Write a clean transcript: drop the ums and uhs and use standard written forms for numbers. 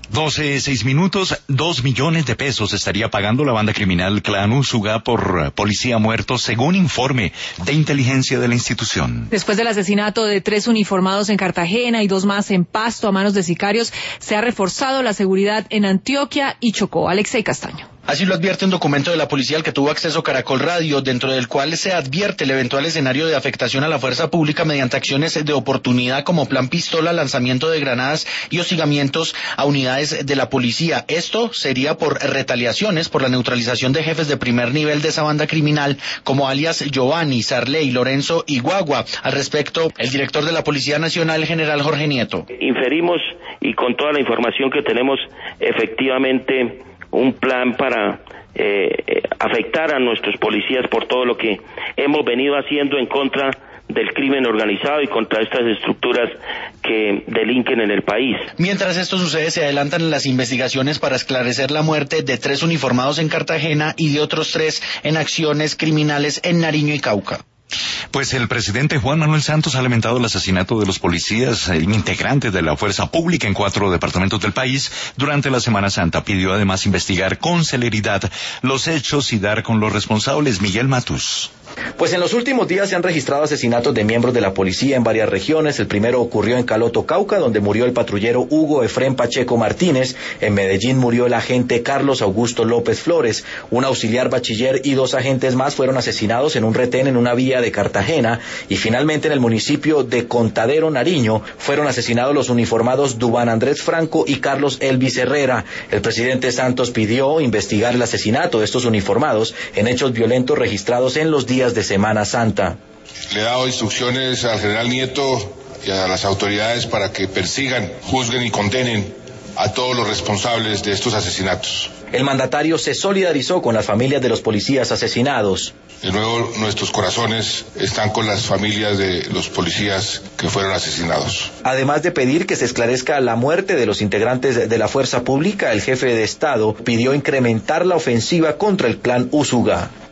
12:06, 2 millones de pesos estaría pagando la banda criminal Clan Úsuga por policía muerto, según informe de inteligencia de la institución. Después del asesinato de 3 uniformados en Cartagena y 2 más en Pasto a manos de sicarios, se ha reforzado la seguridad en Antioquia y Chocó. Alexei Castaño. Así lo advierte un documento de la policía al que tuvo acceso Caracol Radio, dentro del cual se advierte el eventual escenario de afectación a la fuerza pública mediante acciones de oportunidad como plan pistola, lanzamiento de granadas y hostigamientos a unidades de la policía. Esto sería por retaliaciones por la neutralización de jefes de primer nivel de esa banda criminal como alias Giovanni, Sarley, Lorenzo y Guagua. Al respecto, el director de la Policía Nacional, general Jorge Nieto. Inferimos, y con toda la información que tenemos, efectivamente un plan para afectar a nuestros policías por todo lo que hemos venido haciendo en contra del crimen organizado y contra estas estructuras que delinquen en el país. Mientras esto sucede, se adelantan las investigaciones para esclarecer la muerte de 3 uniformados en Cartagena y de otros 3 en acciones criminales en Nariño y Cauca. Pues el presidente Juan Manuel Santos ha lamentado el asesinato de los policías integrantes de la fuerza pública en 4 departamentos del país durante la Semana Santa. Pidió además investigar con celeridad los hechos y dar con los responsables. Miguel Matus. Pues en los últimos días se han registrado asesinatos de miembros de la policía en varias regiones. El primero ocurrió en Caloto, Cauca, donde murió el patrullero Hugo Efrén Pacheco Martínez. En Medellín murió el agente Carlos Augusto López Flores. Un auxiliar bachiller y 2 agentes más fueron asesinados en un retén en una vía de Cartagena. Y finalmente en el municipio de Contadero, Nariño, fueron asesinados los uniformados Duván Andrés Franco y Carlos Elvis Herrera. El presidente Santos pidió investigar el asesinato de estos uniformados en hechos violentos registrados en los días de Semana Santa. Le he dado instrucciones al general Nieto y a las autoridades para que persigan, juzguen y condenen a todos los responsables de estos asesinatos. El mandatario se solidarizó con las familias de los policías asesinados. De nuevo, nuestros corazones están con las familias de los policías que fueron asesinados. Además de pedir que se esclarezca la muerte de los integrantes de la fuerza pública, el jefe de Estado pidió incrementar la ofensiva contra el Clan Úsuga.